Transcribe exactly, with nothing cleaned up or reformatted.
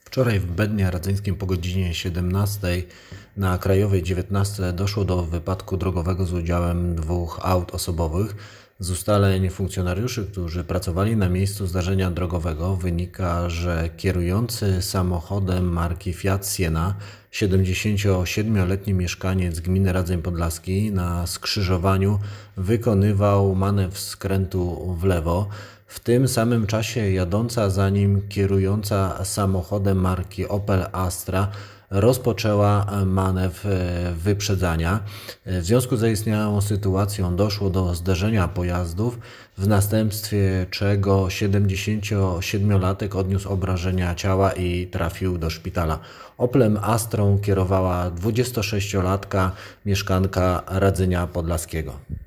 Wczoraj w Bednie Radzyńskim po godzinie siedemnastej na Krajowej dziewiętnaście doszło do wypadku drogowego z udziałem dwóch aut osobowych. Z ustaleń funkcjonariuszy, którzy pracowali na miejscu zdarzenia drogowego, wynika, że kierujący samochodem marki Fiat Siena, siedemdziesięciosiedmioletni mieszkaniec gminy Radzyń Podlaski, na skrzyżowaniu wykonywał manewr skrętu w lewo. W tym samym czasie jadąca za nim kierująca samochodem marki Opel Astra rozpoczęła manewr wyprzedzania. W związku z zaistniałą sytuacją doszło do zderzenia pojazdów, w następstwie czego siedemdziesięciosiedmiolatek odniósł obrażenia ciała i trafił do szpitala. Oplem Astrą kierowała dwudziestosześciolatka, mieszkanka Radzynia Podlaskiego.